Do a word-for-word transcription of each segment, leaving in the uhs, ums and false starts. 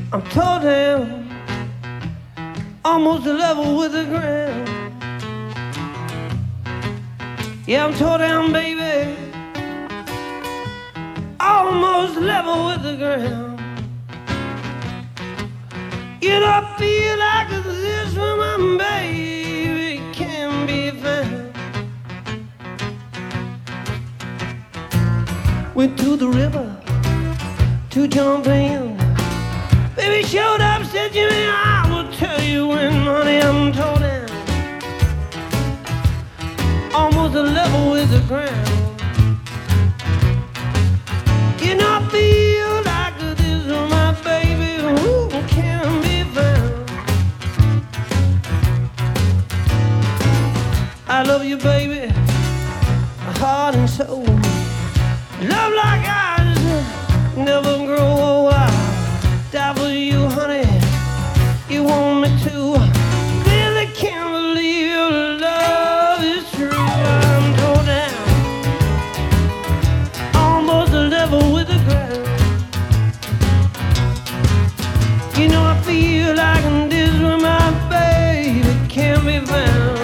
I'm tore down, almost level with the ground. Yeah, I'm tore down, baby, almost level with the ground. You know, I feel like this when my baby can be found. Went to the river to jump in. Baby showed up, said, Jimmy, I will tell you when, honey, I'm tore down, almost a level with the ground. You know, I feel like this is my baby who can be found. I love you, baby, heart and soul. Love like ours never grow old. Die for you, honey, you want me to. Really can't believe your love is true. I'm tore down, almost level with the ground. You know, I feel like this when my baby can't be found.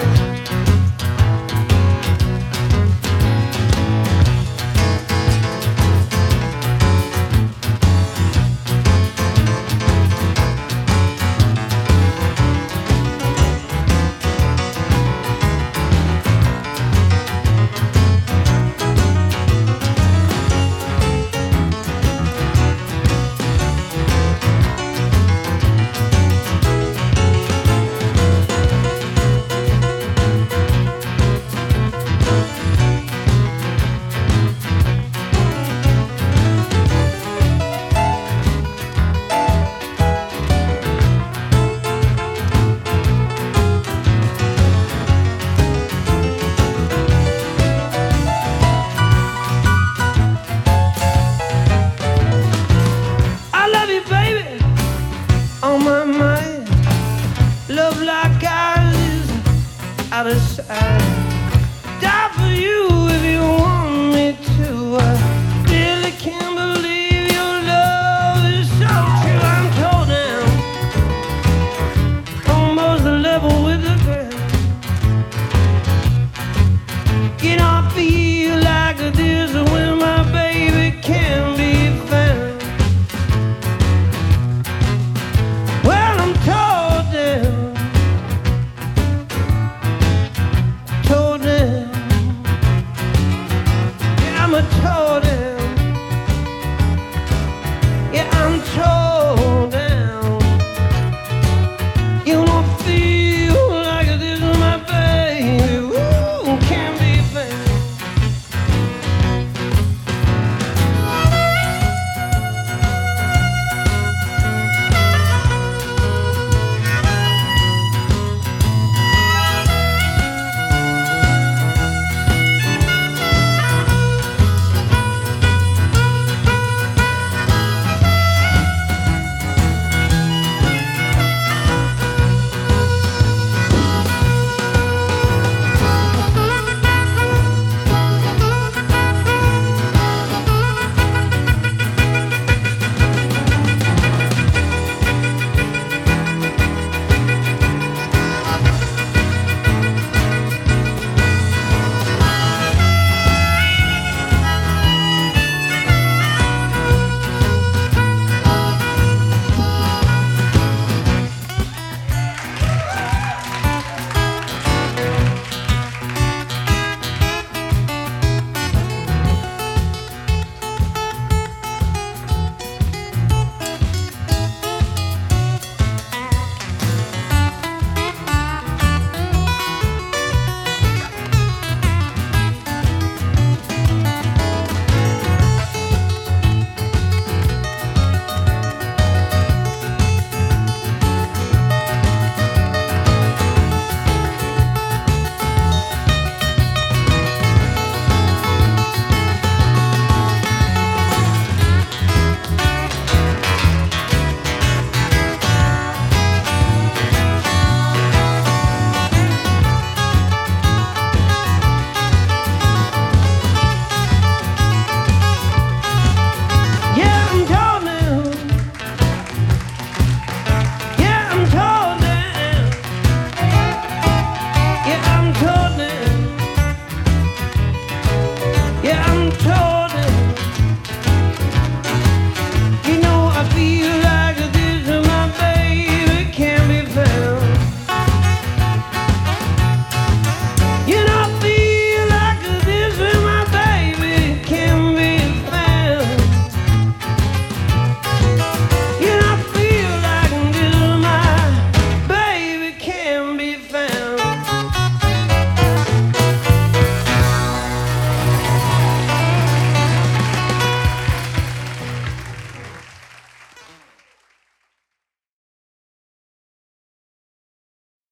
Love like ours is out of sight.